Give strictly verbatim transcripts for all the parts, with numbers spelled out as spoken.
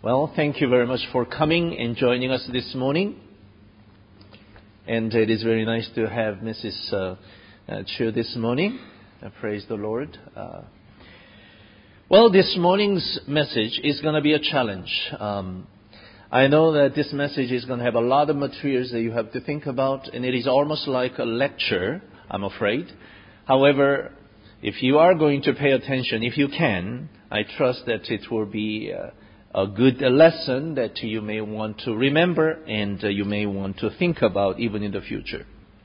Well, thank you very much for coming and joining us this morning. And it is very nice to have Missus Uh, uh, Chu this morning. Uh, praise the Lord. Uh, well, this morning's message is going to be a challenge. Um, I know that this message is going to have a lot of materials that you have to think about, and it is almost like a lecture, I'm afraid. However, if you are going to pay attention, if you can, I trust that it will be uh, a good lesson that you may want to remember and uh, you may want to think about even in the future.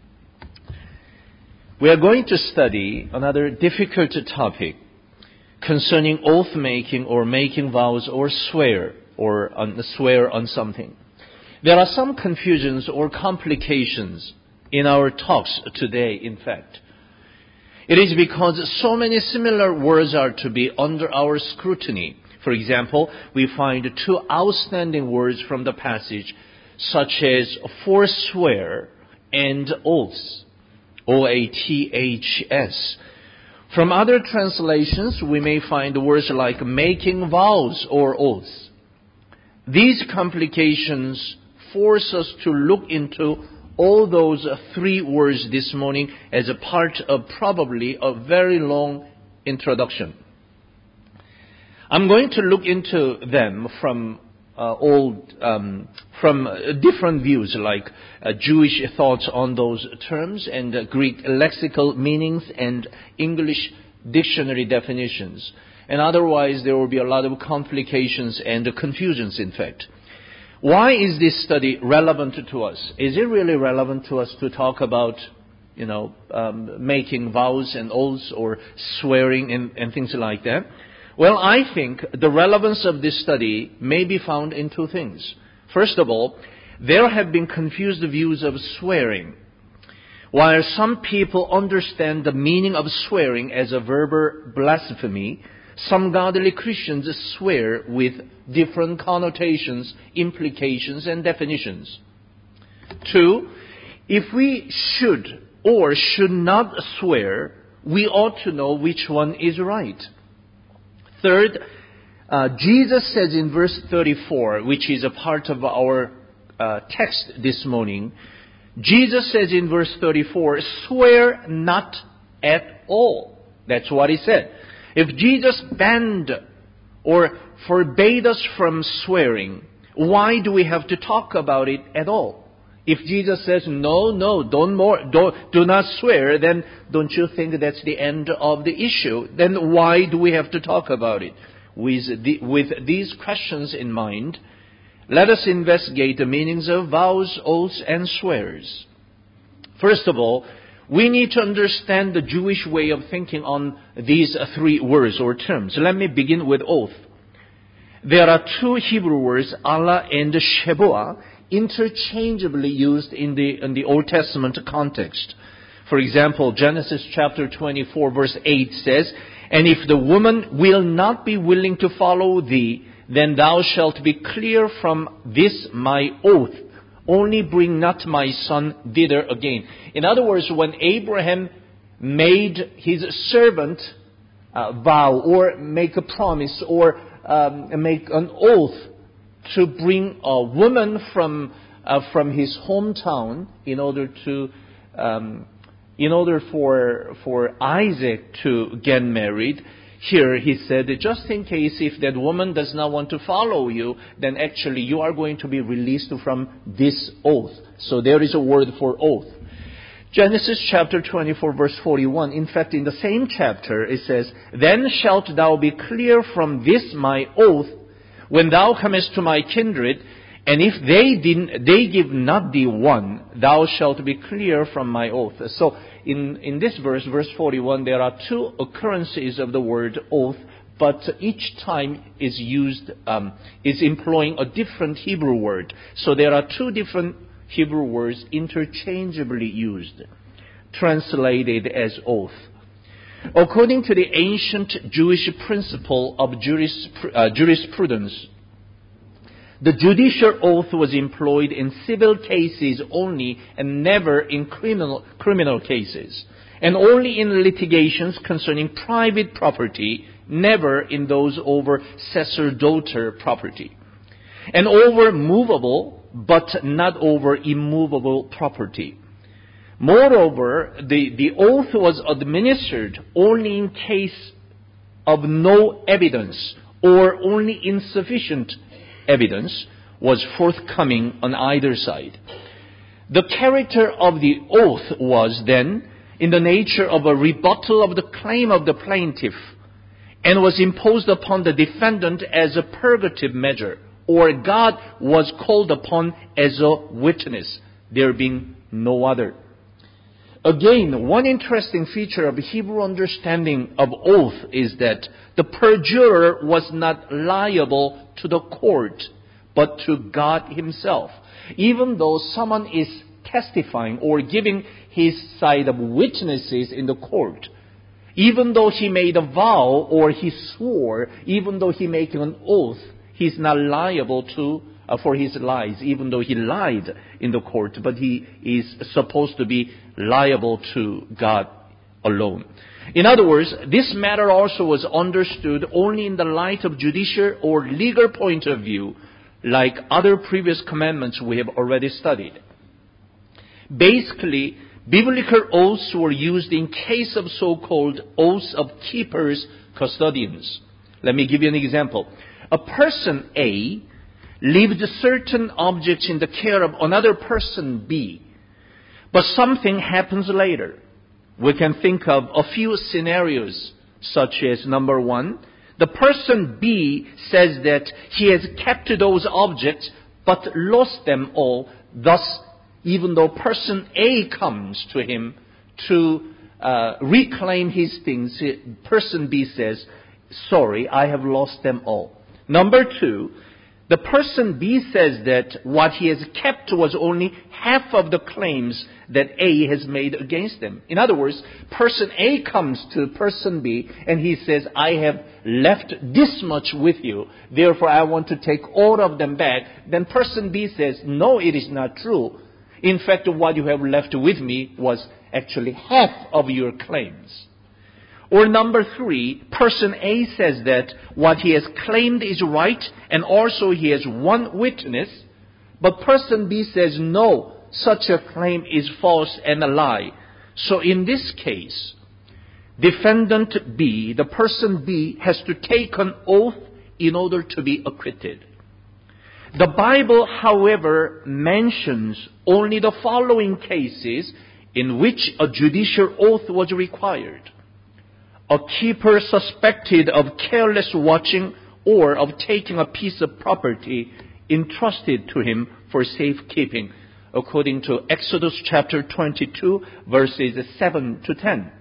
We are going to study another difficult topic concerning oath making or making vows or swear or on, swear on something. There are some confusions or complications in our talks today, in fact. It is because so many similar words are to be under our scrutiny. For example, we find two outstanding words from the passage, such as forswear and oaths, O A T H S. From other translations, we may find words like making vows or oaths. These complications force us to look into all those three words this morning as a part of probably a very long introduction. I'm going to look into them from uh, old, um, from uh, different views, like uh, Jewish thoughts on those terms and uh, Greek lexical meanings and English dictionary definitions. And otherwise, there will be a lot of complications and uh, confusions, in fact. Why is this study relevant to us? Is it really relevant to us to talk about, you know, um, making vows and oaths or swearing and, and things like that? Well, I think the relevance of this study may be found in two things. First of all, there have been confused views of swearing. While some people understand the meaning of swearing as a verbal blasphemy, some godly Christians swear with different connotations, implications, and definitions. Two, if we should or should not swear, we ought to know which one is right. Third, uh, Jesus says in verse thirty-four, which is a part of our uh, text this morning, Jesus says in verse thirty-four, swear not at all. That's what he said. If Jesus banned or forbade us from swearing, why do we have to talk about it at all? If Jesus says, no, no, don't more, don't, do not swear, then don't you think that's the end of the issue? Then why do we have to talk about it? With, the, with these questions in mind, let us investigate the meanings of vows, oaths, and swears. First of all, we need to understand the Jewish way of thinking on these three words or terms. Let me begin with oath. There are two Hebrew words, Allah and Shebuah, interchangeably used in the, in the Old Testament context. For example, Genesis chapter twenty-four verse eight says, and if the woman will not be willing to follow thee, then thou shalt be clear from this my oath. Only bring not my son thither again. In other words, when Abraham made his servant uh, vow or make a promise or um, make an oath to bring a woman from uh, from his hometown in order to um, in order for for Isaac to get married. Here he said, just in case if that woman does not want to follow you, then actually you are going to be released from this oath. So there is a word for oath. Genesis chapter twenty-four verse forty-one. In fact, in the same chapter it says, then shalt thou be clear from this my oath, when thou comest to my kindred, and if they didn't, they give not thee one, thou shalt be clear from my oath. So in, in this verse, verse forty-one, there are two occurrences of the word oath, but each time is used, um, is employing a different Hebrew word. So there are two different Hebrew words interchangeably used, translated as oath. According to the ancient Jewish principle of juris, uh, jurisprudence, the judicial oath was employed in civil cases only and never in criminal, criminal cases, and only in litigations concerning private property, never in those over sacerdotal property. and over movable but not over immovable property. Moreover, the, the oath was administered only in case of no evidence or only insufficient evidence was forthcoming on either side. The character of the oath was then in the nature of a rebuttal of the claim of the plaintiff and was imposed upon the defendant as a purgative measure, or God was called upon as a witness, there being no other. Again, one interesting feature of Hebrew understanding of oath is that the perjurer was not liable to the court, but to God himself. Even though someone is testifying or giving his side of witnesses in the court, even though he made a vow or he swore, even though he made an oath, he's not liable to uh, for his lies, even though he lied in the court, but he is supposed to be liable to God alone. In other words, this matter also was understood only in the light of judicial or legal point of view, like other previous commandments we have already studied. Basically, biblical oaths were used in case of so-called oaths of keepers, custodians. Let me give you an example. A person A leaves certain objects in the care of another person B, but something happens later. We can think of a few scenarios, such as number one, the person B says that he has kept those objects but lost them all. Thus, even though person A comes to him to uh, reclaim his things, person B says, sorry, I have lost them all. Number two, the person B says that what he has kept was only half of the claims that A has made against them. In other words, person A comes to person B and he says, I have left this much with you, therefore I want to take all of them back. Then person B says, no, it is not true. In fact, what you have left with me was actually half of your claims. Or number three, person A says that what he has claimed is right and also he has one witness, but person B says no, such a claim is false and a lie. So in this case, defendant B, the person B, has to take an oath in order to be acquitted. The Bible, however, mentions only the following cases in which a judicial oath was required. A keeper suspected of careless watching or of taking a piece of property entrusted to him for safekeeping, according to Exodus chapter twenty-two, verses seven to ten.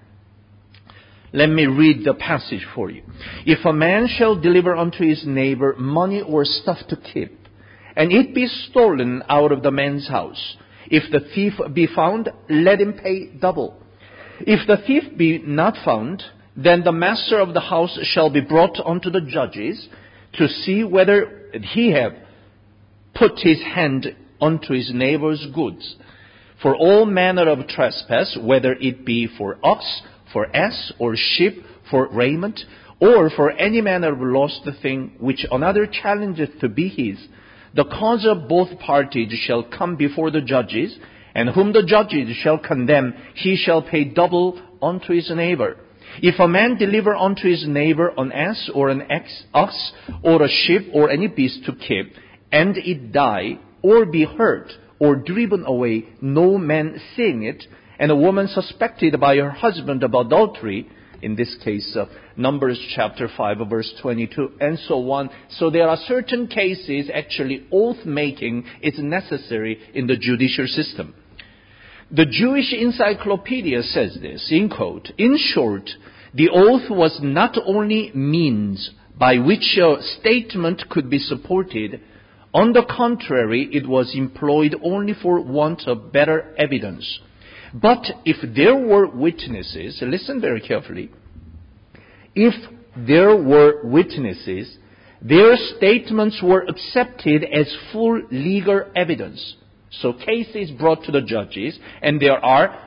Let me read the passage for you. If a man shall deliver unto his neighbor money or stuff to keep, and it be stolen out of the man's house, if the thief be found, let him pay double. If the thief be not found, then the master of the house shall be brought unto the judges to see whether he have put his hand unto his neighbor's goods. For all manner of trespass, whether it be for ox, for ass, or sheep, for raiment, or for any manner of lost thing which another challengeth to be his, the cause of both parties shall come before the judges, and whom the judges shall condemn, he shall pay double unto his neighbor. If a man deliver unto his neighbor an ass or an ox or a sheep or any beast to keep, and it die or be hurt or driven away, no man seeing it, and a woman suspected by her husband of adultery, in this case, uh, Numbers chapter five, verse twenty-two, and so on. So there are certain cases, actually, oath-making is necessary in the judicial system. The Jewish Encyclopedia says this, in quote, in short, the oath was not only means by which a statement could be supported. On the contrary, it was employed only for want of better evidence. But if there were witnesses, listen very carefully, if there were witnesses, their statements were accepted as full legal evidence. So case is brought to the judges, and there are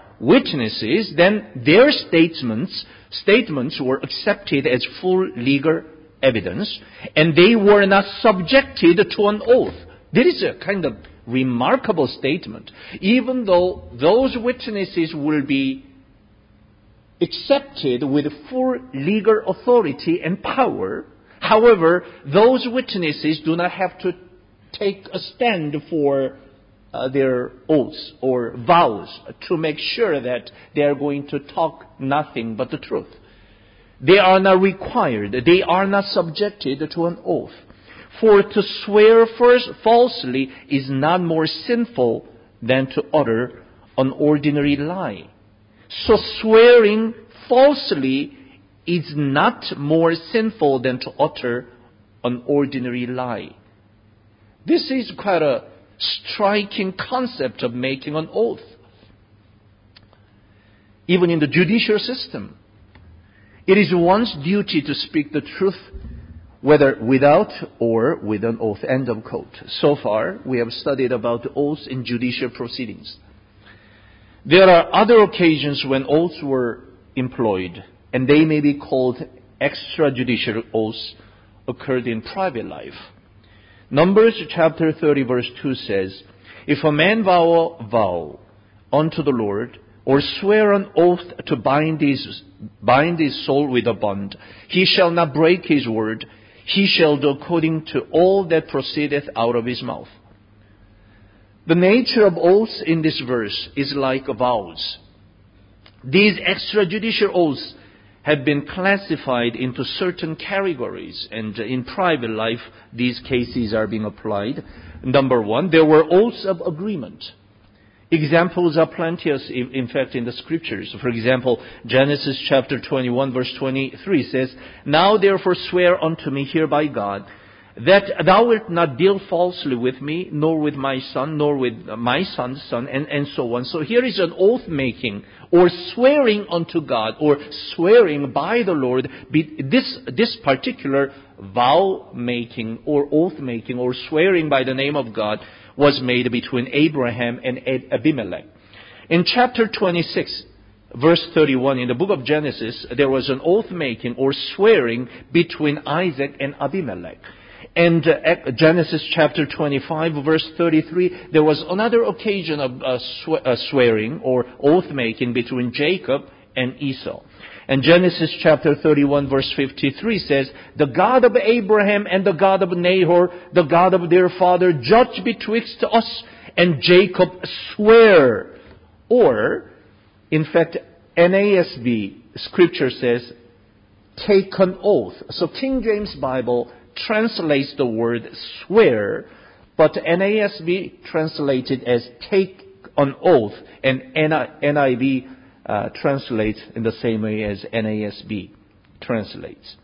witnesses, then their statements statements were accepted as full legal evidence, and they were not subjected to an oath. This is a kind of remarkable statement. Even though those witnesses will be accepted with full legal authority and power, however, those witnesses do not have to take a stand for uh, their oaths or vows to make sure that they are going to talk nothing but the truth. They are not required. They are not subjected to an oath. For to swear first falsely is not more sinful than to utter an ordinary lie. So swearing falsely is not more sinful than to utter an ordinary lie. This is quite a striking concept of making an oath. Even in the judicial system, it is one's duty to speak the truth, whether without or with an oath. End of quote. So far, we have studied about oaths in judicial proceedings. There are other occasions when oaths were employed, and they may be called extrajudicial oaths occurred in private life. Numbers chapter thirty verse two says, if a man vow a vow unto the Lord, or swear an oath to bind his, bind his soul with a bond, he shall not break his word. He shall do according to all that proceedeth out of his mouth. The nature of oaths in this verse is like vows. These extrajudicial oaths have been classified into certain categories, and in private life, these cases are being applied. Number one, there were oaths of agreement. Examples are plenteous, in fact, in the scriptures. For example, Genesis chapter twenty-one, verse twenty-three says, now therefore swear unto me here by God, that thou wilt not deal falsely with me, nor with my son, nor with my son's son, and, and so on. So here is an oath making, or swearing unto God, or swearing by the Lord. This, this particular vow making, or oath making, or swearing by the name of God was made between Abraham and Abimelech. In chapter twenty-six, verse thirty-one, in the book of Genesis, there was an oath making or swearing between Isaac and Abimelech. And uh, Genesis chapter twenty-five, verse thirty-three, there was another occasion of uh, sw- uh, swearing or oath making between Jacob and Esau. And Genesis chapter thirty-one, verse fifty-three says, the God of Abraham and the God of Nahor, the God of their father, judge betwixt us and Jacob swear. Or, in fact, N A S B scripture says, take an oath. So King James Bible translates the word swear, but N A S B translated as take an oath, and N I V uh, translates in the same way as N A S B translates.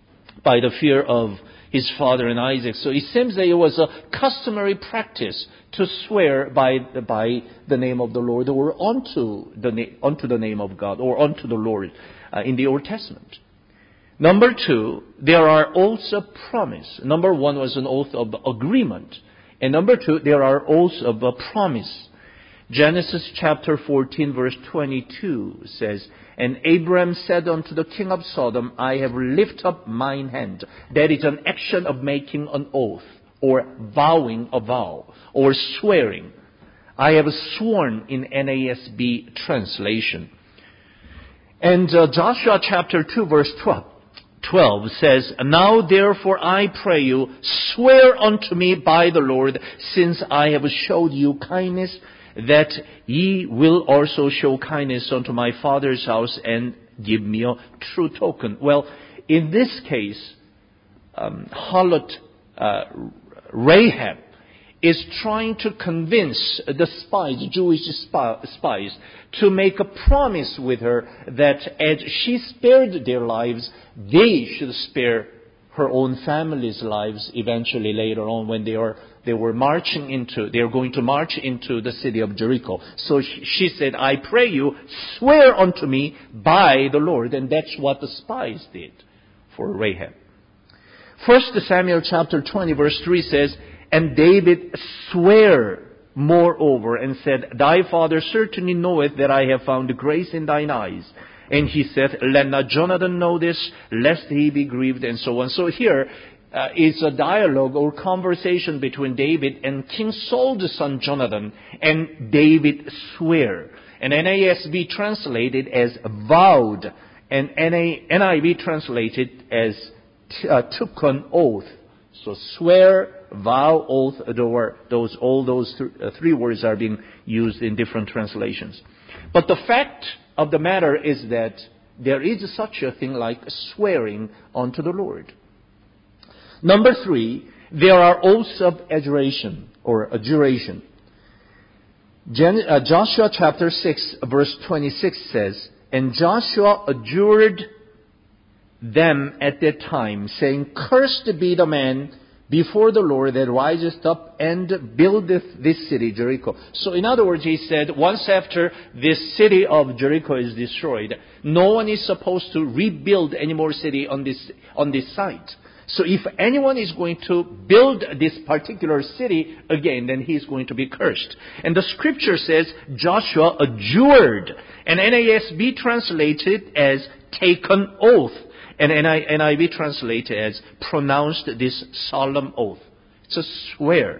By the fear of his father and Isaac. So it seems that it was a customary practice to swear by the, by the name of the Lord, or onto the, na- onto the name of God, or onto the Lord uh, in the Old Testament. Number two, there are oaths of promise. Number one was an oath of agreement. And number two, there are oaths of a promise. Genesis chapter fourteen verse twenty-two says, and Abram said unto the king of Sodom, I have lifted up mine hand. That is an action of making an oath, or vowing a vow, or swearing. I have sworn in N A S B translation. And uh, Joshua chapter two verse twelve. twelve says, now therefore I pray you, swear unto me by the Lord, since I have showed you kindness, that ye will also show kindness unto my father's house, and give me a true token. Well, in this case, um, harlot uh, Rahab is trying to convince the spies, Jewish spies, to make a promise with her that as she spared their lives, they should spare her own family's lives eventually later on when they are they were marching into, they are going to march into the city of Jericho. So she, she said, I pray you, swear unto me by the Lord. And that's what the spies did for Rahab. First Samuel chapter twenty verse three says, and David sware moreover and said, thy father certainly knoweth that I have found grace in thine eyes, And he said, let not Jonathan know this, lest he be grieved, and so on. So here uh, is a dialogue or conversation between David and King Saul's son Jonathan, and David swear. And N A S B translated as vowed, and N I V translated as t- uh, took an oath. So swear, vow, oath, adore, those, all those th- uh, three words are being used in different translations. But the fact of the matter is that there is such a thing like swearing unto the Lord. Number three, there are oaths of adjuration or adjuration. Gen- uh, Joshua chapter six verse twenty-six says, and Joshua adjured them at that time, saying, cursed be the man before the Lord that riseth up and buildeth this city, Jericho. So in other words, he said, once after this city of Jericho is destroyed, no one is supposed to rebuild any more city on this, on this site. So if anyone is going to build this particular city again, then he is going to be cursed. And the scripture says Joshua adjured, and N A S B translated as taken oath, and N I V translated as pronounced this solemn oath. It's a swear.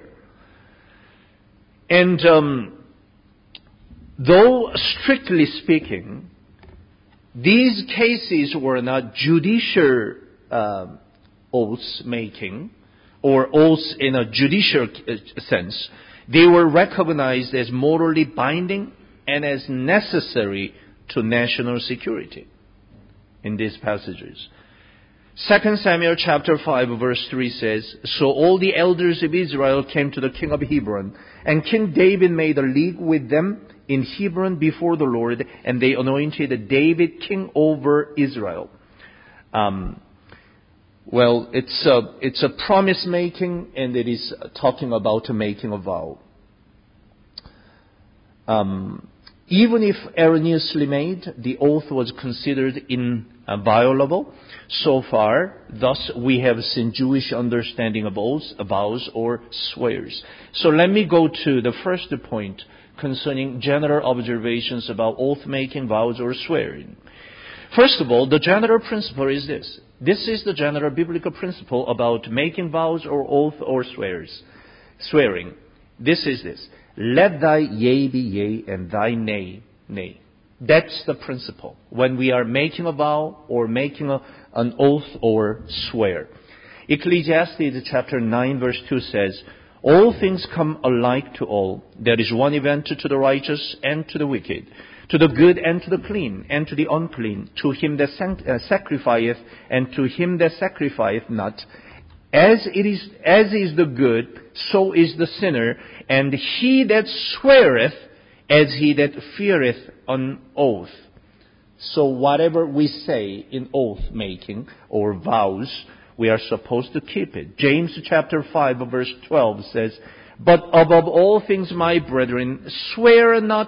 And um, though strictly speaking, these cases were not judicial uh, oaths making, or oaths in a judicial sense, they were recognized as morally binding and as necessary to national security in these passages. Second Samuel chapter five verse three says, so all the elders of Israel came to the king of Hebron, and King David made a league with them in Hebron before the Lord, and they anointed David king over Israel. Um, Well, it's a, it's a promise making, and it is talking about making a vow. Um, even if erroneously made, the oath was considered inviolable. So far, thus we have seen Jewish understanding of oaths, vows, or swears. So let me go to the first point concerning general observations about oath making, vows, or swearing. First of all, the general principle is this. This is the general biblical principle about making vows or oath or swears, swearing. This is this. Let thy yea be yea and thy nay, nay. That's the principle when we are making a vow or making a, an oath or swear. Ecclesiastes chapter nine verse two says, all things come alike to all. There is one event to the righteous and to the wicked, to the good and to the clean, and to the unclean, to him that uh, sacrificeth, and to him that sacrificeth not. As it is, as is the good, so is the sinner, and he that sweareth, as he that feareth an oath. So whatever we say in oath making or vows, we are supposed to keep it. James chapter five verse twelve says, but above all things, my brethren, swear not,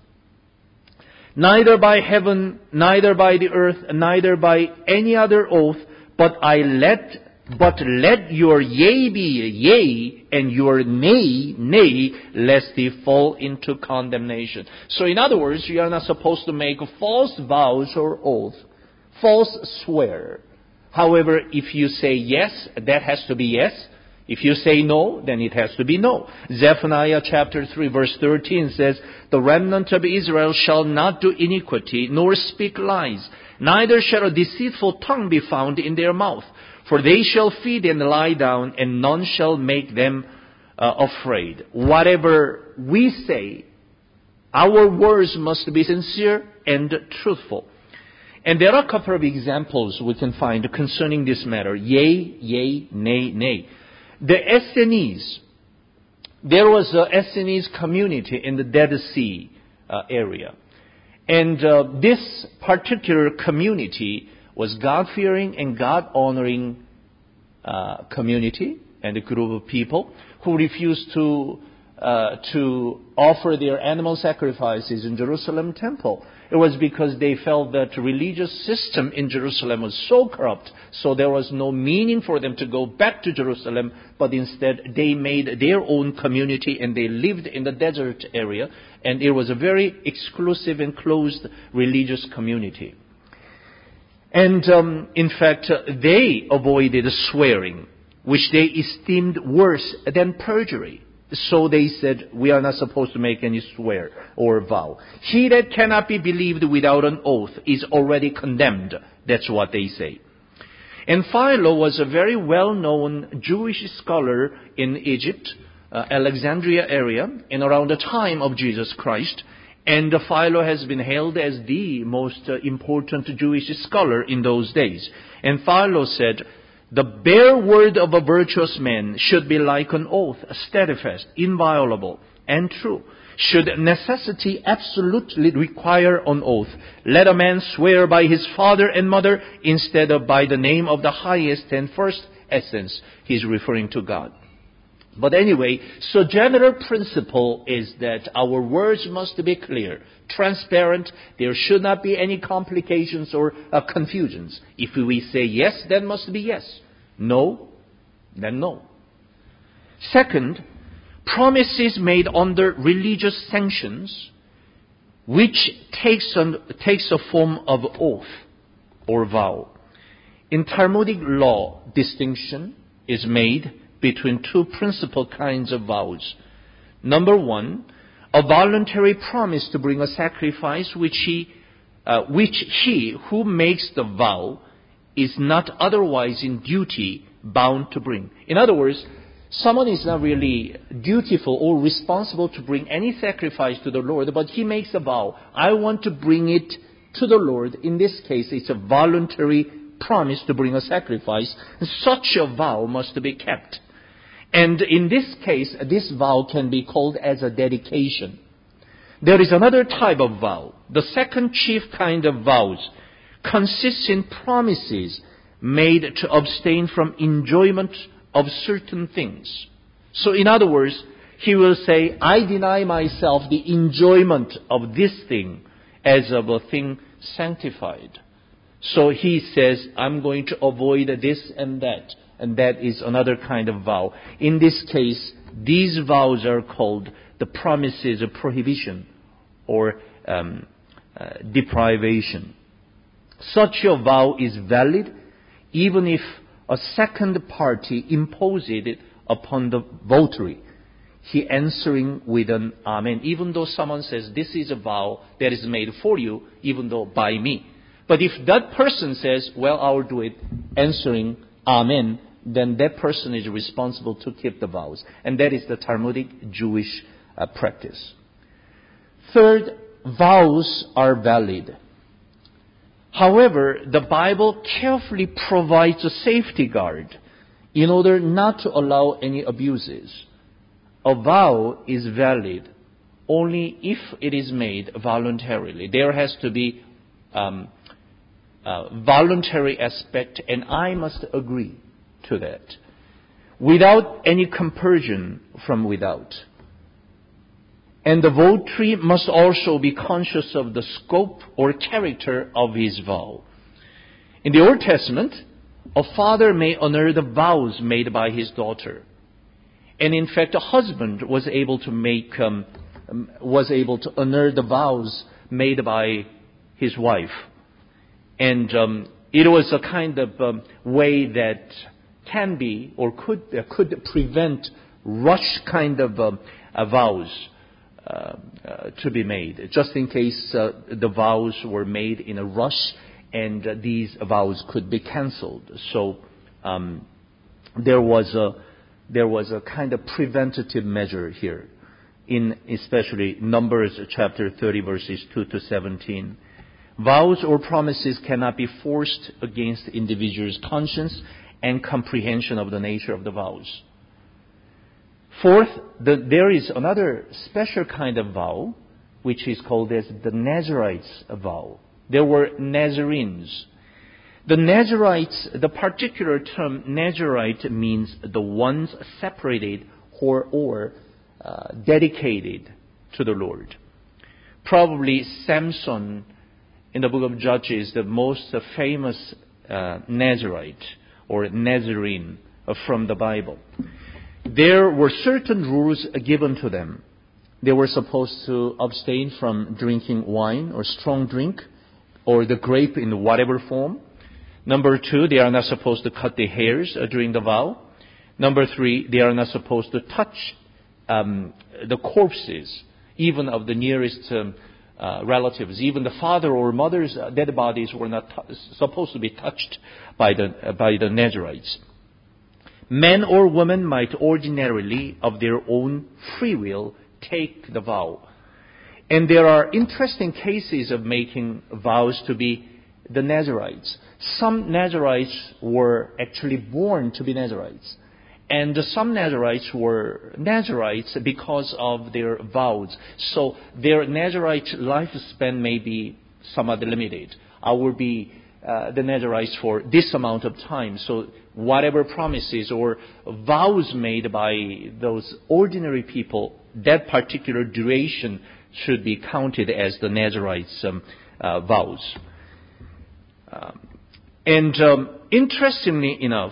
neither by heaven, neither by the earth, neither by any other oath, but I let, but let your yea be yea, and your nay, nay, lest he fall into condemnation. So in other words, you are not supposed to make false vows or oath, false swear. However, if you say yes, that has to be yes. If you say no, then it has to be no. Zephaniah chapter three verse thirteen says, the remnant of Israel shall not do iniquity, nor speak lies, neither shall a deceitful tongue be found in their mouth. For they shall feed and lie down, and none shall make them uh, afraid. Whatever we say, our words must be sincere and truthful. And there are a couple of examples we can find concerning this matter. Yea, yea, nay, nay. The Essenes, there was a Essenes community in the Dead Sea uh, area. And uh, this particular community was God-fearing and God-honoring uh, community and a group of people who refused to uh, to offer their animal sacrifices in Jerusalem temple. It was because they felt that the religious system in Jerusalem was so corrupt, so there was no meaning for them to go back to Jerusalem, but instead they made their own community and they lived in the desert area, and it was a very exclusive and closed religious community. And um, in fact, uh, they avoided swearing, which they esteemed worse than perjury. So they said, we are not supposed to make any swear or vow. He that cannot be believed without an oath is already condemned. That's what they say. And Philo was a very well-known Jewish scholar in Egypt, uh, Alexandria area, in around the time of Jesus Christ. And Philo has been hailed as the most uh, important Jewish scholar in those days. And Philo said, the bare word of a virtuous man should be like an oath, steadfast, inviolable, and true. Should necessity absolutely require an oath, let a man swear by his father and mother instead of by the name of the highest and first essence. He's referring to God. But anyway, so general principle is that our words must be clear, transparent. There should not be any complications or uh, confusions. If we say yes, then must be yes. No, then no. Second, promises made under religious sanctions, which takes, on, takes a form of oath or vow. In Talmudic law, distinction is made between two principal kinds of vows. Number one, a voluntary promise to bring a sacrifice which he, uh, which he who makes the vow is not otherwise in duty bound to bring. In other words, someone is not really dutiful or responsible to bring any sacrifice to the Lord, but he makes a vow. I want to bring it to the Lord. In this case, it's a voluntary promise to bring a sacrifice. Such a vow must be kept. And in this case, this vow can be called as a dedication. There is another type of vow. The second chief kind of vows consists in promises made to abstain from enjoyment of certain things. So in other words, he will say, I deny myself the enjoyment of this thing as of a thing sanctified. So he says, I'm going to avoid this and that. And that is another kind of vow. In this case, these vows are called the promises of prohibition or um, uh, deprivation. Such a vow is valid even if a second party imposes it upon the votary, he answering with an amen, even though someone says, this is a vow that is made for you, even though by me. But if that person says, well, I'll do it, answering amen, then that person is responsible to keep the vows. And that is the Talmudic Jewish uh, practice. Third, vows are valid. However, the Bible carefully provides a safety guard in order not to allow any abuses. A vow is valid only if it is made voluntarily. There has to be um, a voluntary aspect, and I must agree to that, without any compulsion from without. And the votary must also be conscious of the scope or character of his vow. In the Old Testament, a father may honor the vows made by his daughter. And in fact, a husband was able to make, um, was able to honor the vows made by his wife. And um, it was a kind of um, way that can be or could uh, could prevent rush kind of um, uh, vows uh, uh, to be made, just in case uh, the vows were made in a rush and uh, these vows could be cancelled. So um, there was a there was a kind of preventative measure here, in especially Numbers chapter thirty verses two to seventeen. Vows or promises cannot be forced against individual's conscience and comprehension of the nature of the vows. Fourth, the, there is another special kind of vow, which is called as the Nazarites vow. There were Nazarenes. The Nazarites, the particular term Nazarite means the ones separated or, or uh, dedicated to the Lord. Probably Samson in the book of Judges, the most famous uh, Nazarite or Nazarene from the Bible. There were certain rules given to them. They were supposed to abstain from drinking wine or strong drink or the grape in whatever form. Number two, they are not supposed to cut the hairs uh, during the vow. Number three, they are not supposed to touch um, the corpses, even of the nearest um, uh, relatives. Even the father or mother's uh, dead bodies were not t- supposed to be touched by the uh, by the Nazarites. Men or women might ordinarily, of their own free will, take the vow. And there are interesting cases of making vows to be the Nazarites. Some Nazarites were actually born to be Nazarites. And some Nazarites were Nazarites because of their vows. So their Nazarite lifespan may be somewhat limited. I will be uh, the Nazarites for this amount of time. So whatever promises or vows made by those ordinary people, that particular duration should be counted as the Nazarites' um, uh, vows. Um, and um, interestingly enough,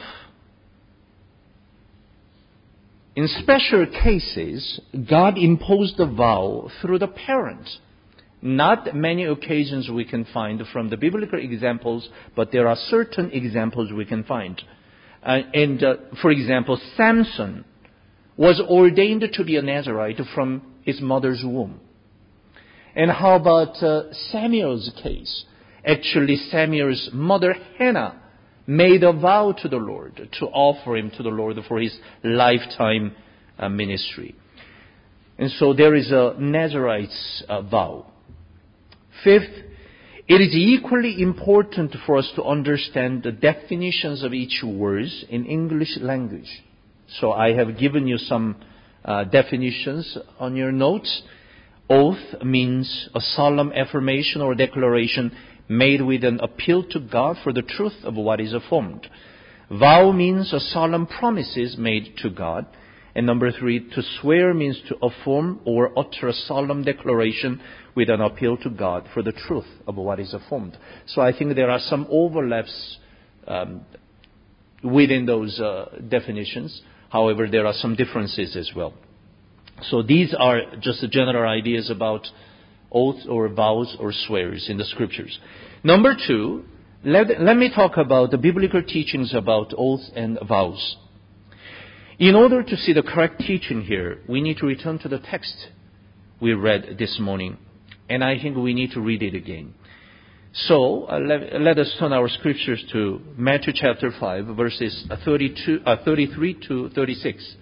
in special cases, God imposed the vow through the parent. Not many occasions we can find from the biblical examples, but there are certain examples we can find. Uh, and, uh, for example, Samson was ordained to be a Nazarite from his mother's womb. And how about uh, Samuel's case? Actually, Samuel's mother, Hannah, made a vow to the Lord to offer him to the Lord for his lifetime uh, ministry. And so there is a Nazarite's uh, vow. Fifth, it is equally important for us to understand the definitions of each word in English language. So I have given you some uh, definitions on your notes. Oath means a solemn affirmation or declaration made with an appeal to God for the truth of what is affirmed. Vow means a solemn promises made to God. And number three, to swear means to affirm or utter a solemn declaration with an appeal to God for the truth of what is affirmed. So I think there are some overlaps um, within those uh, definitions. However, there are some differences as well. So these are just the general ideas about oaths or vows or swears in the scriptures. Number two, let, let me talk about the biblical teachings about oaths and vows. In order to see the correct teaching here, we need to return to the text we read this morning. And I think we need to read it again. So uh, let, let us turn our scriptures to Matthew chapter five, verses thirty-two, uh, thirty-three to thirty-six.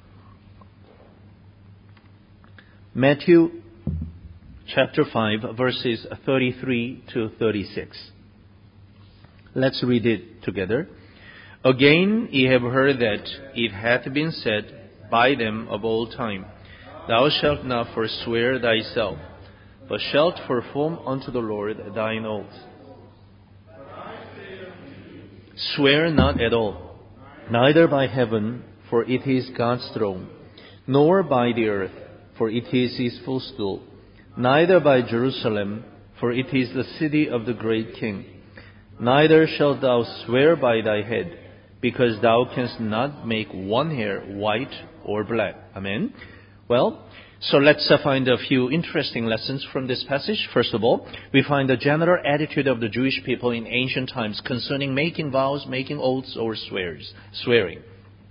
Matthew chapter five, verses thirty-three to thirty-six. Let's read it together. Again, ye have heard that it hath been said by them of old time, Thou shalt not forswear thyself, but shalt perform unto the Lord thine oath. Swear not at all, neither by heaven, for it is God's throne, nor by the earth, for it is his footstool, neither by Jerusalem, for it is the city of the great King. Neither shalt thou swear by thy head, because thou canst not make one hair white or black. Amen. Well, so let's uh, find a few interesting lessons from this passage. First of all, we find the general attitude of the Jewish people in ancient times concerning making vows, making oaths, or swears, swearing.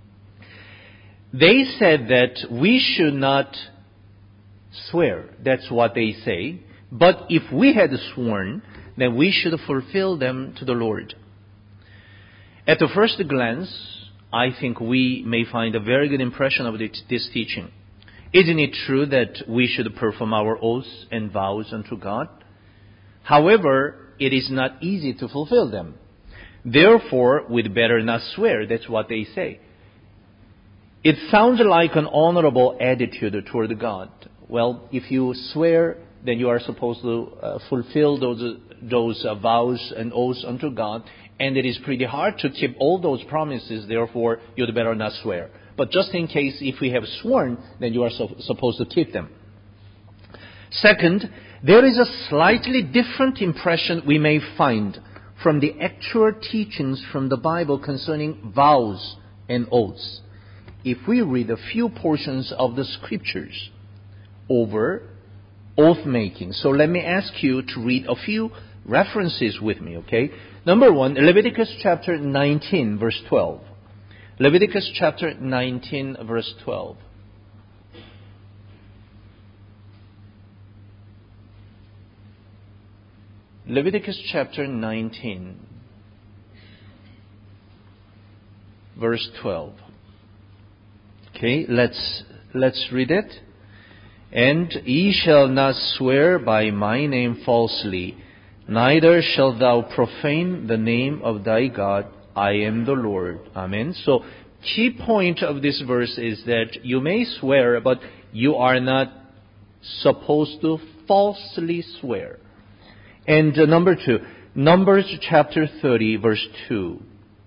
They said that we should not swear. That's what they say. But if we had sworn, then we should fulfill them to the Lord. At the first glance, I think we may find a very good impression of this teaching. Isn't it true that we should perform our oaths and vows unto God? However, it is not easy to fulfill them. Therefore, we'd better not swear. That's what they say. It sounds like an honorable attitude toward God. Well, if you swear, then you are supposed to uh, fulfill those those uh, vows and oaths unto God. And it is pretty hard to keep all those promises. Therefore, you'd better not swear. But just in case, if we have sworn, then you are so, supposed to keep them. Second, there is a slightly different impression we may find from the actual teachings from the Bible concerning vows and oaths. If we read a few portions of the scriptures over oath making. So let me ask you to read a few references with me, okay? Number one, Leviticus chapter nineteen, verse twelve. Leviticus chapter nineteen, verse twelve. Leviticus chapter nineteen, verse twelve. Okay, let's let's read it. And ye shall not swear by my name falsely, neither shalt thou profane the name of thy God. I am the Lord. Amen. So, key point of this verse is that you may swear, but you are not supposed to falsely swear. And uh, number two, Numbers chapter thirty, verse two.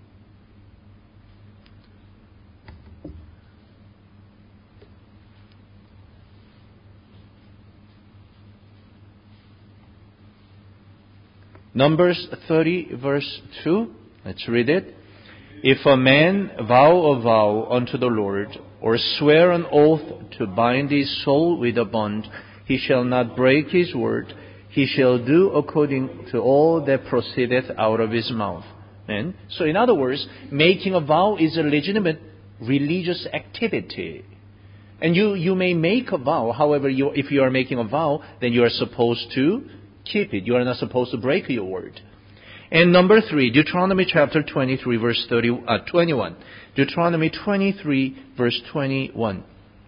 Numbers thirty, verse two. Let's read it. If a man vow a vow unto the Lord, or swear an oath to bind his soul with a bond, he shall not break his word. He shall do according to all that proceedeth out of his mouth. And so in other words, making a vow is a legitimate religious activity. And you, you may make a vow. However, you, if you are making a vow, then you are supposed to keep it. You are not supposed to break your word. And number three, Deuteronomy chapter twenty-three, verse thirty, uh, twenty-one. Deuteronomy twenty-three, verse twenty-one.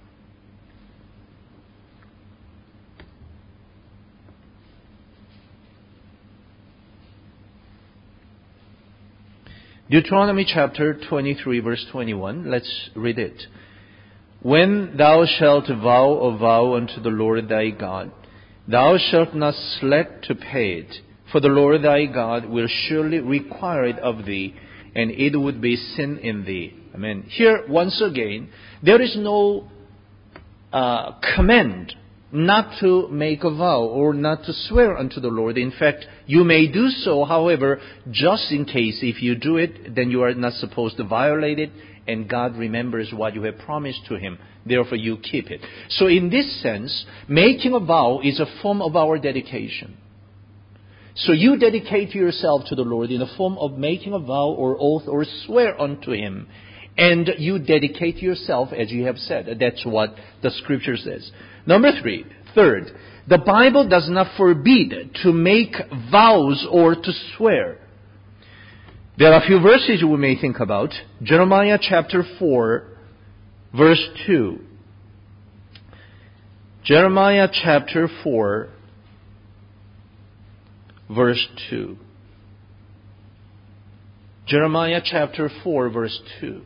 Deuteronomy chapter twenty-three, verse twenty-one. Let's read it. When thou shalt vow a vow unto the Lord thy God, thou shalt not slack to pay it, for the Lord thy God will surely require it of thee, and it would be sin in thee. Amen. Here, once again, there is no uh, command not to make a vow or not to swear unto the Lord. In fact, you may do so, however, just in case if you do it, then you are not supposed to violate it, and God remembers what you have promised to Him. Therefore, you keep it. So in this sense, making a vow is a form of our dedication. So you dedicate yourself to the Lord in the form of making a vow or oath or swear unto Him. And you dedicate yourself, as you have said. That's what the Scripture says. Number three, third, the Bible does not forbid to make vows or to swear. There are a few verses we may think about. Jeremiah chapter four, verse two. Jeremiah chapter four, verse two. Jeremiah chapter four, verse two.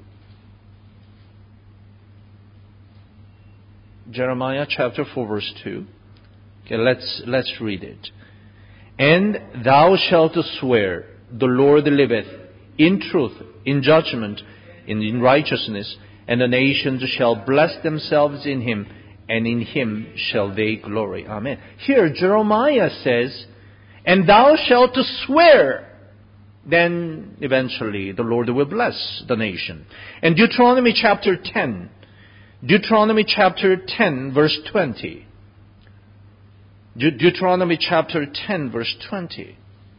Jeremiah chapter four, verse two. Okay, let's, let's read it. And thou shalt swear, the Lord liveth, in truth, in judgment, and in righteousness, and the nations shall bless themselves in Him, and in Him shall they glory. Amen. Here, Jeremiah says, and thou shalt swear, then eventually the Lord will bless the nation. And Deuteronomy chapter ten, Deuteronomy chapter ten, verse twenty. De- Deuteronomy chapter ten, verse twenty.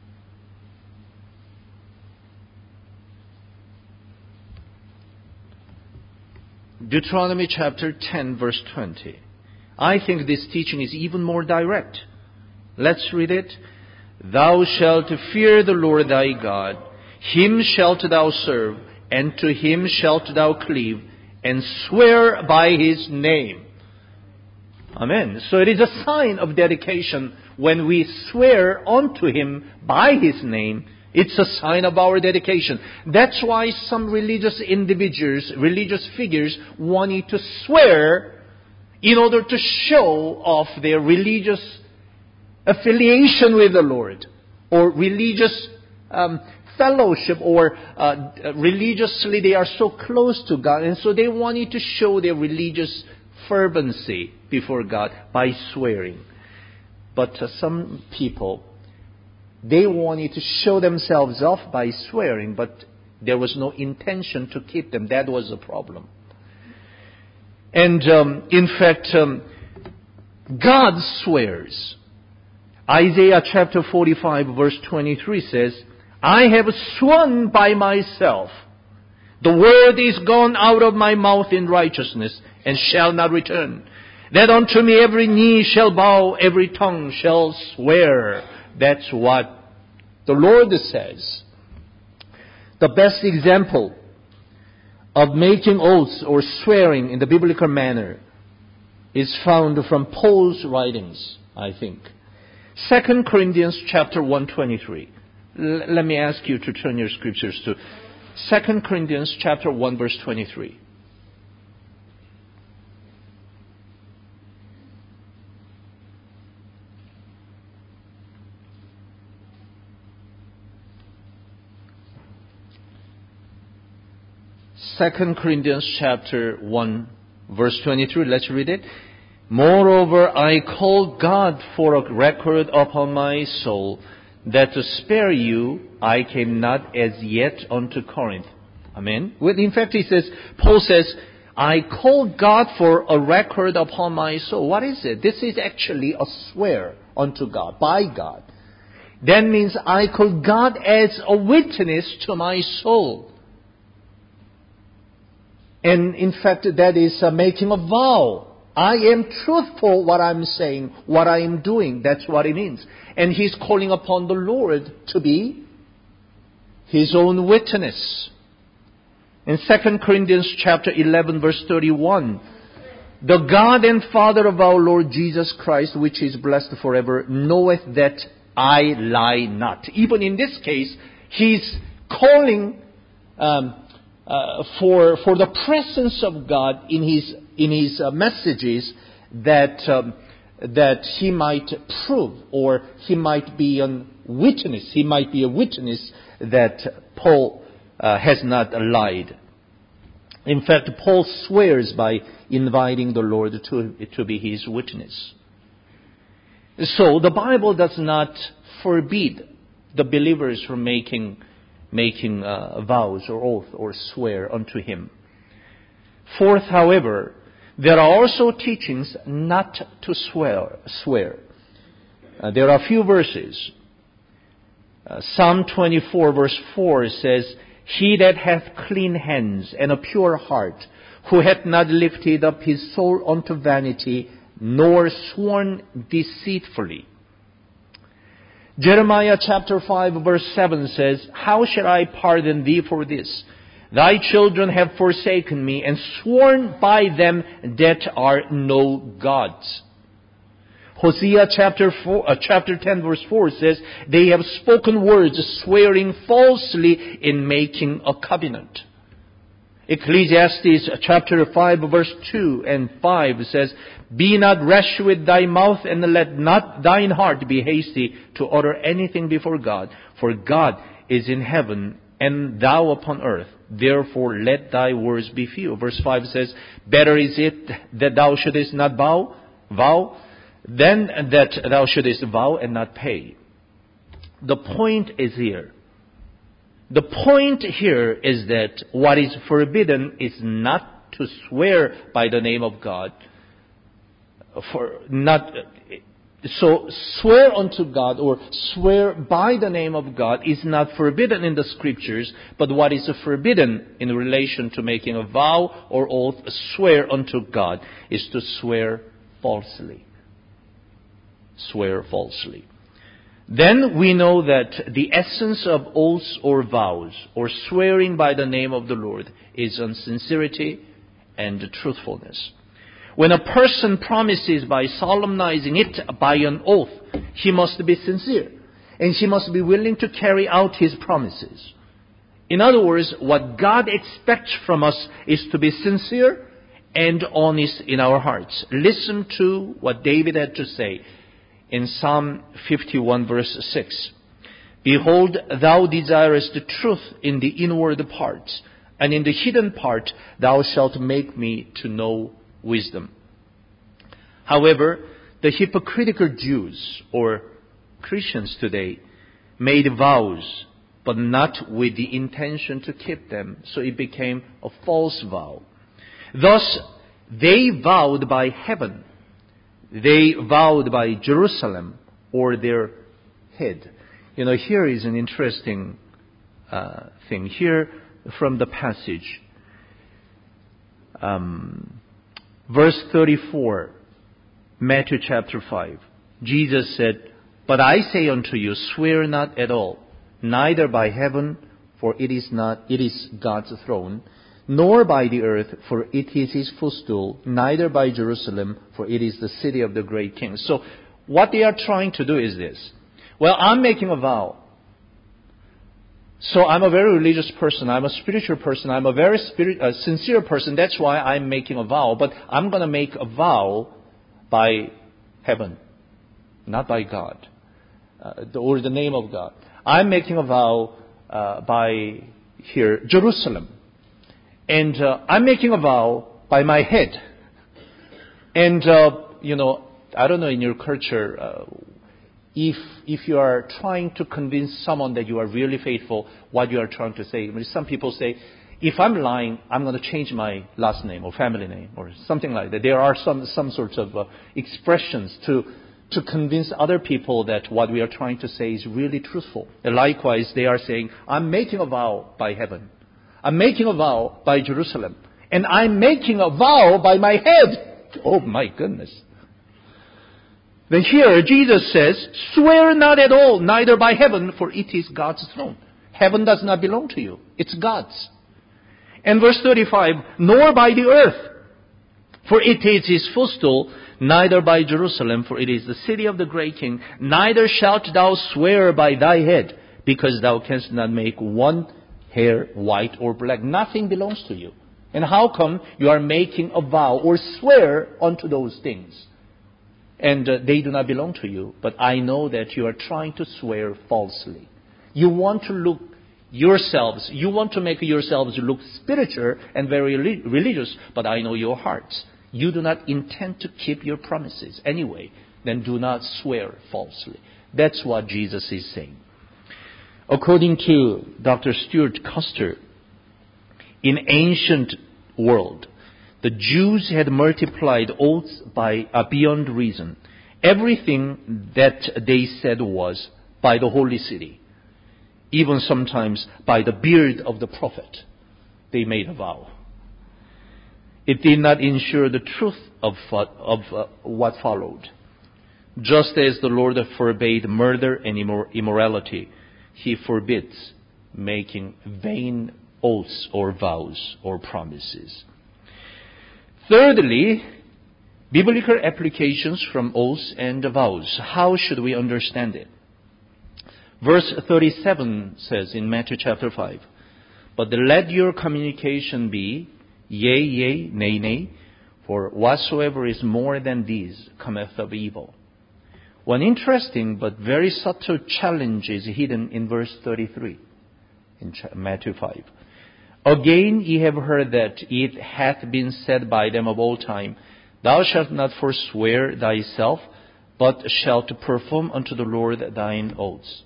Deuteronomy chapter ten, verse twenty. I think this teaching is even more direct. Let's read it. Thou shalt fear the Lord thy God, Him shalt thou serve, and to Him shalt thou cleave, and swear by His name. Amen. So it is a sign of dedication when we swear unto Him by His name. It's a sign of our dedication. That's why some religious individuals, religious figures, wanted to swear in order to show off their religious affiliation with the Lord, or religious um, fellowship, or uh, religiously they are so close to God, and so they wanted to show their religious fervency before God by swearing. But uh, some people, they wanted to show themselves off by swearing, but there was no intention to keep them. That was the problem. And um, in fact, um, God swears. Isaiah chapter forty-five verse twenty-three says, I have sworn by myself, the word is gone out of my mouth in righteousness, and shall not return, that unto me every knee shall bow, every tongue shall swear. That's what the Lord says. The best example of making oaths or swearing in the biblical manner is found from Paul's writings, I think. Second Corinthians chapter one twenty-three. L- let me ask you to turn your scriptures to Second Corinthians chapter one verse twenty-three. Second Corinthians chapter one verse twenty-three. Let's read it. Moreover, I call God for a record upon my soul, that to spare you I came not as yet unto Corinth. Amen. Well, in fact, he says, Paul says, I call God for a record upon my soul. What is it? This is actually a swear unto God, by God. That means I call God as a witness to my soul. And in fact, that is uh, making a vow. I am truthful what I'm saying, what I am doing. That's what it means. And he's calling upon the Lord to be his own witness. In Second Corinthians chapter eleven verse thirty-one, the God and Father of our Lord Jesus Christ, which is blessed forever, knoweth that I lie not. Even in this case, he's calling um, uh, for for the presence of God in his in his uh, messages, that um, that he might prove, or he might be a witness. He might be a witness that Paul uh, has not lied. In fact, Paul swears by inviting the Lord to to be his witness. So the Bible does not forbid the believers from making making uh, vows or oath or swear unto him. Fourth, however, there are also teachings not to swear. swear. Uh, there are a few verses. Uh, Psalm twenty-four verse four says, He that hath clean hands and a pure heart, who hath not lifted up his soul unto vanity, nor sworn deceitfully. Jeremiah chapter five verse seven says, How shall I pardon thee for this? Thy children have forsaken me, and sworn by them that are no gods. Hosea chapter four, uh, chapter ten verse four says, They have spoken words, swearing falsely in making a covenant. Ecclesiastes chapter five verse two and five says, Be not rash with thy mouth, and let not thine heart be hasty to utter anything before God. For God is in heaven, and thou upon earth. Therefore let thy words be few. Verse five says, Better is it that thou shouldest not vow, vow, than that thou shouldest vow and not pay. The point is here. The point here is that what is forbidden is not to swear by the name of God. For not so swear unto God or swear by the name of God is not forbidden in the scriptures, but what is forbidden in relation to making a vow or oath, swear unto God, is to swear falsely. Swear falsely. Then we know that the essence of oaths or vows or swearing by the name of the Lord is on sincerity and truthfulness. When a person promises by solemnizing it by an oath, he must be sincere, and he must be willing to carry out his promises. In other words, what God expects from us is to be sincere and honest in our hearts. Listen to what David had to say in Psalm fifty-one verse six. Behold, thou desirest the truth in the inward parts, and in the hidden part thou shalt make me to know wisdom. However, the hypocritical Jews or Christians today made vows, but not with the intention to keep them, so it became a false vow. Thus, they vowed by heaven, they vowed by Jerusalem, or their head. You know, here is an interesting uh, thing. Here from the passage, um, verse thirty-four, Matthew chapter five. Jesus said, "But I say unto you, swear not at all, neither by heaven, for it is not, it is God's throne, nor by the earth, for it is his footstool, neither by Jerusalem, for it is the city of the great king." So what they are trying to do is this. Well, I'm making a vow. So I'm a very religious person. I'm a spiritual person. I'm a very spirit, uh, sincere person. That's why I'm making a vow. But I'm going to make a vow by heaven, not by God, uh, or the name of God. I'm making a vow uh, by here, Jerusalem. And uh, I'm making a vow by my head. And, uh, you know, I don't know in your culture, uh, if if you are trying to convince someone that you are really faithful, what you are trying to say. I mean, some people say, if I'm lying, I'm going to change my last name or family name or something like that. There are some, some sorts of uh, expressions to to convince other people that what we are trying to say is really truthful. And likewise, they are saying, I'm making a vow by heaven. I'm making a vow by Jerusalem. And I'm making a vow by my head. Oh my goodness. Then here Jesus says, swear not at all, neither by heaven, for it is God's throne. Heaven does not belong to you. It's God's. And verse thirty-five, nor by the earth, for it is his footstool, neither by Jerusalem, for it is the city of the great king. Neither shalt thou swear by thy head, because thou canst not make one hair white or black. Nothing belongs to you. And how come you are making a vow or swear unto those things? And uh, they do not belong to you. But I know that you are trying to swear falsely. You want to look yourselves, you want to make yourselves look spiritual and very religious, but I know your hearts. You do not intend to keep your promises. Anyway, then do not swear falsely. That's what Jesus is saying. According to Doctor Stuart Custer, in ancient world, the Jews had multiplied oaths by uh, beyond reason. Everything that they said was by the holy city. Even sometimes by the beard of the prophet, they made a vow. It did not ensure the truth of, of uh, what followed. Just as the Lord forbade murder and immor- immorality, He forbids making vain oaths or vows or promises. Thirdly, biblical applications from oaths and vows. How should we understand it? Verse thirty-seven says in Matthew chapter five, "But let your communication be yea, yea, nay, nay, for whatsoever is more than these cometh of evil." One interesting but very subtle challenge is hidden in verse thirty-three in Matthew five. "Again ye have heard that it hath been said by them of old time, Thou shalt not forswear thyself, but shalt perform unto the Lord thine oaths."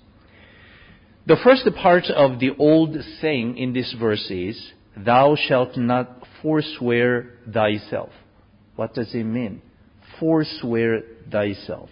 The first part of the old saying in this verse is, "Thou shalt not forswear thyself." What does it mean? Forswear thyself.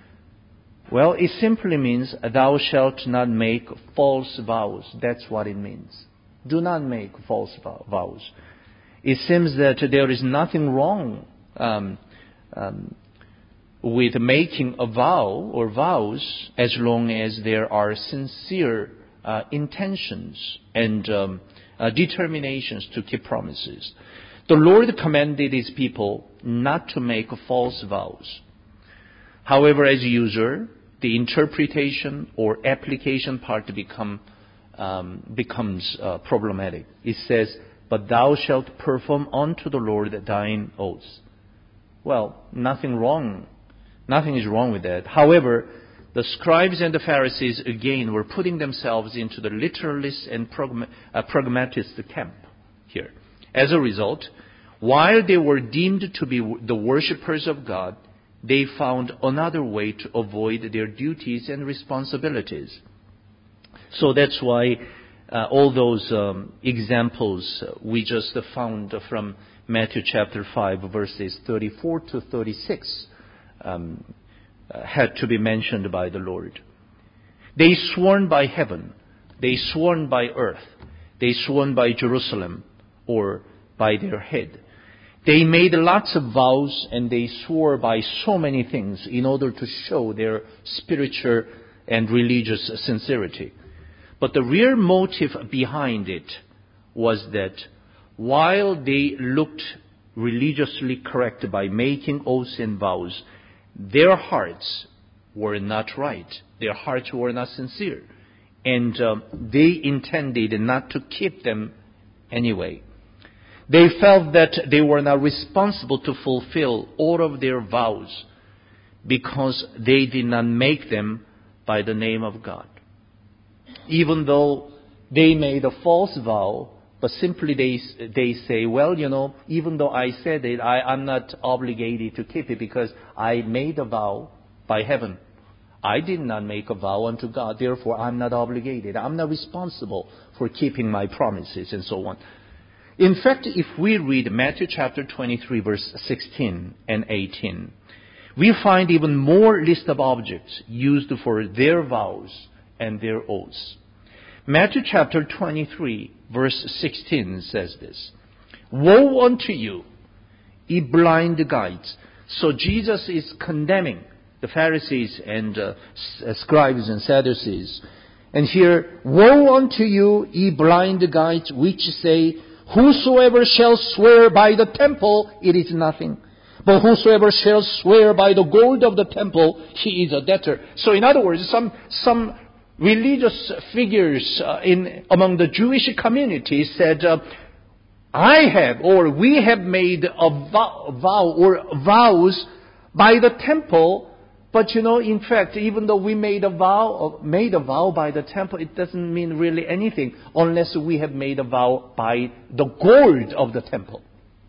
Well, it simply means, thou shalt not make false vows. That's what it means. Do not make false vows. It seems that there is nothing wrong um, um, with making a vow or vows as long as there are sincere uh, intentions and um, uh, determinations to keep promises. The Lord commanded His people not to make false vows. However, as usual, the interpretation or application part become um, becomes uh, problematic. It says, "But thou shalt perform unto the Lord thine oaths." Well, nothing wrong. Nothing is wrong with that. However, the scribes and the Pharisees again were putting themselves into the literalist and pragma- uh, pragmatist camp here. As a result, while they were deemed to be the worshippers of God, they found another way to avoid their duties and responsibilities. So that's why uh, all those um, examples we just found from Matthew chapter five, verses thirty-four to thirty-six, um, uh, had to be mentioned by the Lord. They sworn by heaven, they sworn by earth, they sworn by Jerusalem or by their head. They made lots of vows and they swore by so many things in order to show their spiritual and religious sincerity. But the real motive behind it was that while they looked religiously correct by making oaths and vows, their hearts were not right. Their hearts were not sincere. And uh, they intended not to keep them anyway. They felt that they were not responsible to fulfill all of their vows because they did not make them by the name of God. Even though they made a false vow, but simply they they say, well, you know, even though I said it, I, I'm not obligated to keep it because I made a vow by heaven. I did not make a vow unto God, therefore I'm not obligated. I'm not responsible for keeping my promises and so on. In fact, if we read Matthew chapter twenty-three, verse sixteen and eighteen, we find even more list of objects used for their vows and their oaths. Matthew chapter twenty-three, verse sixteen says this, "Woe unto you, ye blind guides." So Jesus is condemning the Pharisees and uh, scribes and Sadducees. And here, "Woe unto you, ye blind guides, which say, Whosoever shall swear by the temple, it is nothing. But whosoever shall swear by the gold of the temple, he is a debtor." So in other words, some some religious figures uh, in among the Jewish community said, uh, I have or we have made a vow, vow or vows by the temple. But you know, in fact, even though we made a vow, made a vow by the temple, it doesn't mean really anything unless we have made a vow by the gold of the temple.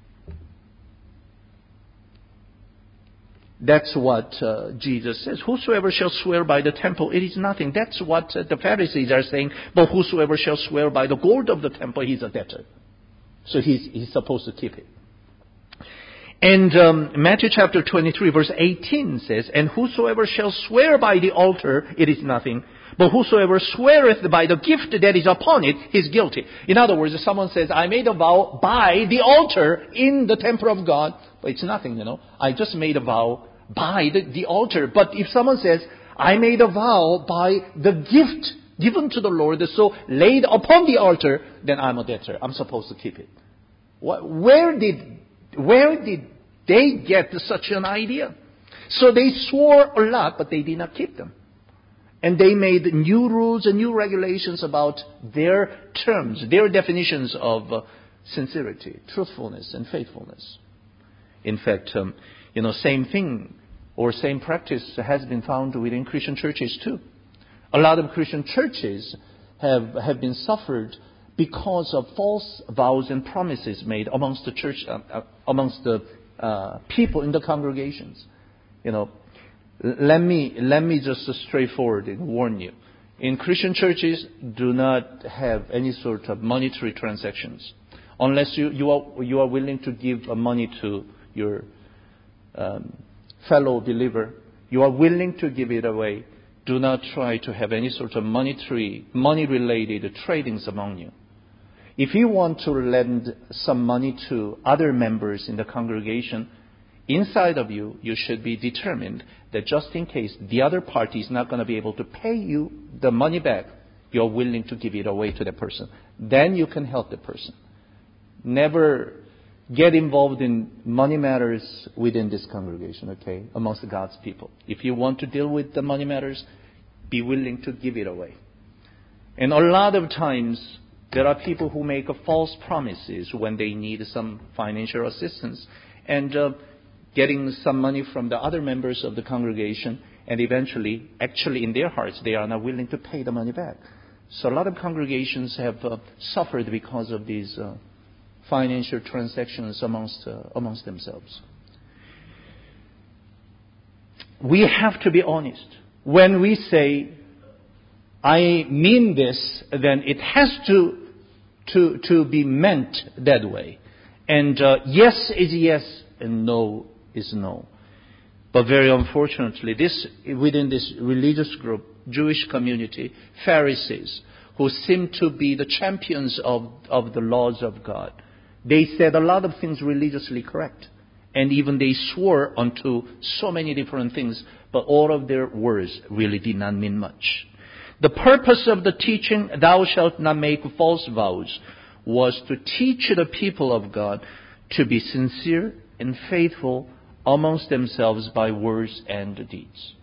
That's what uh, Jesus says. Whosoever shall swear by the temple, it is nothing. That's what uh, the Pharisees are saying. But whosoever shall swear by the gold of the temple, he's a debtor. So he's, he's supposed to keep it. And um, Matthew chapter twenty-three, verse eighteen says, "And whosoever shall swear by the altar, it is nothing. But whosoever sweareth by the gift that is upon it, he is guilty." In other words, if someone says, "I made a vow by the altar in the temple of God," but it's nothing, you know. I just made a vow by the, the altar. But if someone says, "I made a vow by the gift given to the Lord, so laid upon the altar," then I'm a debtor. I'm supposed to keep it. What, where did where did they get such an idea? So they swore a lot, but they did not keep them. And they made new rules and new regulations about their terms, their definitions of uh, sincerity, truthfulness, and faithfulness. In fact, um, you know, same thing or same practice has been found within Christian churches too. A lot of Christian churches have have been suffered because of false vows and promises made amongst the church, uh, uh, amongst the uh, people in the congregations. You know, let me let me just straightforward warn you: in Christian churches, do not have any sort of monetary transactions, unless you you are you are willing to give money to your um, fellow believer. You are willing to give it away. Do not try to have any sort of monetary money-related tradings among you. If you want to lend some money to other members in the congregation, inside of you, you should be determined that just in case the other party is not going to be able to pay you the money back, you're willing to give it away to the person. Then you can help the person. Never get involved in money matters within this congregation, okay, amongst God's people. If you want to deal with the money matters, be willing to give it away. And a lot of times, there are people who make false promises when they need some financial assistance and uh, getting some money from the other members of the congregation, and eventually, actually in their hearts, they are not willing to pay the money back. So a lot of congregations have uh, suffered because of these uh, financial transactions amongst uh, amongst themselves. We have to be honest. When we say, "I mean this," then it has to to to be meant that way. And uh, yes is yes and no is no. But very unfortunately, this within this religious group, Jewish community, Pharisees, who seem to be the champions of, of the laws of God, they said a lot of things religiously correct. And even they swore unto so many different things, but all of their words really did not mean much. The purpose of the teaching, thou shalt not make false vows, was to teach the people of God to be sincere and faithful amongst themselves by words and deeds.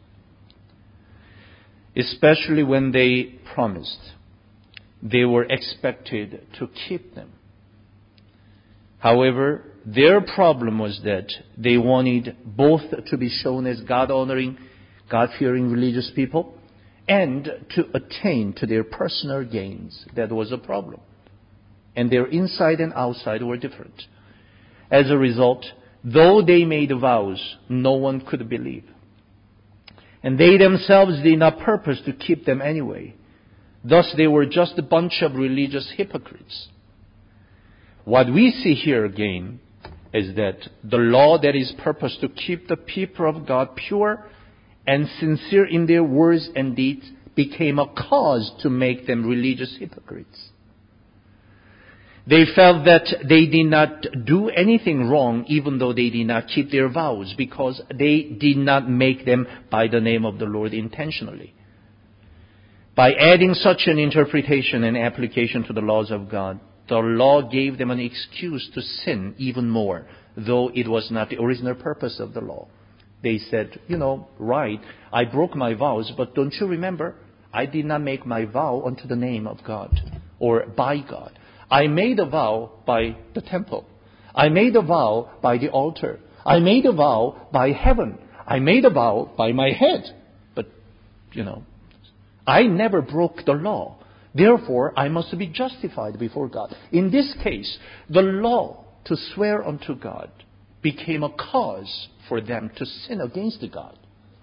Especially when they promised, they were expected to keep them. However, their problem was that they wanted both to be shown as God-honoring, God-fearing religious people and to attain to their personal gains. That was a problem. And their inside and outside were different. As a result, though they made vows, no one could believe. And they themselves did not purpose to keep them anyway. Thus, they were just a bunch of religious hypocrites. What we see here again is that the law that is purposed to keep the people of God pure and sincere in their words and deeds became a cause to make them religious hypocrites. They felt that they did not do anything wrong even though they did not keep their vows because they did not make them by the name of the Lord intentionally. By adding such an interpretation and application to the laws of God, the law gave them an excuse to sin even more, though it was not the original purpose of the law. They said, you know, right, I broke my vows, but don't you remember? I did not make my vow unto the name of God or by God. I made a vow by the temple. I made a vow by the altar. I made a vow by heaven. I made a vow by my head. But, you know, I never broke the law. Therefore, I must be justified before God. In this case, the law to swear unto God became a cause for them to sin against God.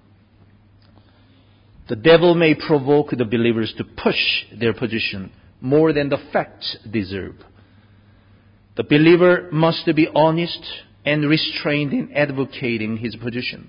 The devil may provoke the believers to push their position more than the facts deserve. The believer must be honest and restrained in advocating his position.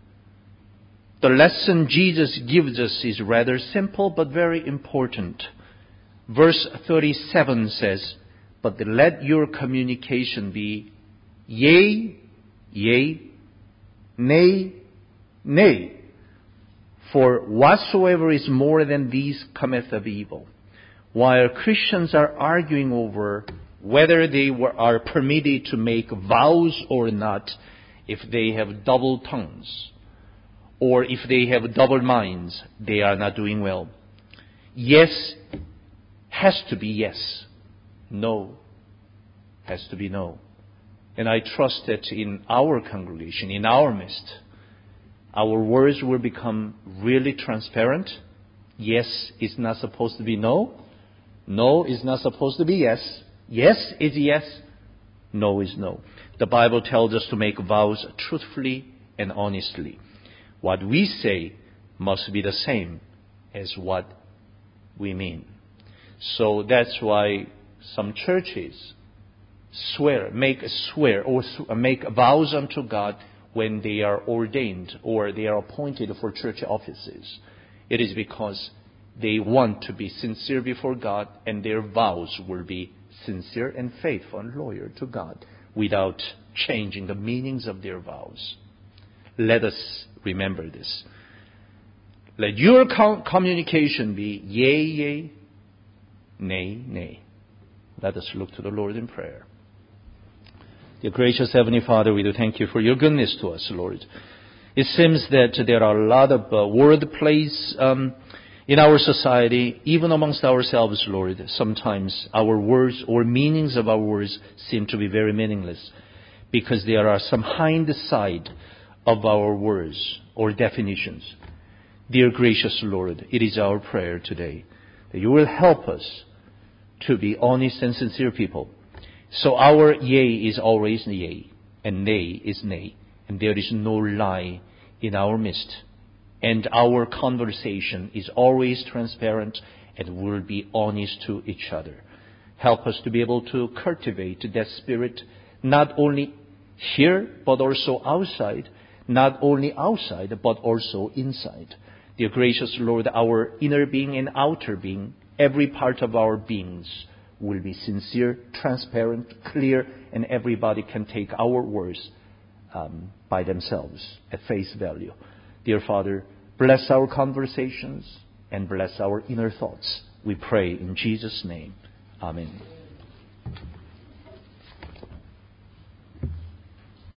The lesson Jesus gives us is rather simple but very important. Verse thirty-seven says, but let your communication be yea, yea, nay, nay. For whatsoever is more than these cometh of evil. While Christians are arguing over whether they were, are permitted to make vows or not, if they have double tongues, or if they have double minds, they are not doing well. Yes has to be yes. No has to be no. And I trust that in our congregation, in our midst, our words will become really transparent. Yes is not supposed to be no. No is not supposed to be yes. Yes is yes. No is no. The Bible tells us to make vows truthfully and honestly. What we say must be the same as what we mean. So that's why some churches swear, make a swear or make vows unto God when they are ordained or they are appointed for church offices. It is because they want to be sincere before God, and their vows will be sincere and faithful and loyal to God without changing the meanings of their vows. Let us remember this. Let your communication be yea, yea, nay, nay. Let us look to the Lord in prayer. Dear gracious Heavenly Father, we do thank you for your goodness to us, Lord. It seems that there are a lot of uh, word plays um, in our society, even amongst ourselves, Lord. Sometimes our words or meanings of our words seem to be very meaningless because there are some hind side of our words or definitions. Dear gracious Lord, it is our prayer today that you will help us to be honest and sincere people. So our yea is always yea, and nay is nay, and there is no lie in our midst. And our conversation is always transparent and will be honest to each other. Help us to be able to cultivate that spirit not only here but also outside, not only outside, but also inside. Dear gracious Lord, our inner being and outer being, every part of our beings will be sincere, transparent, clear, and everybody can take our words um, by themselves at face value. Dear Father, bless our conversations and bless our inner thoughts. We pray in Jesus' name. Amen.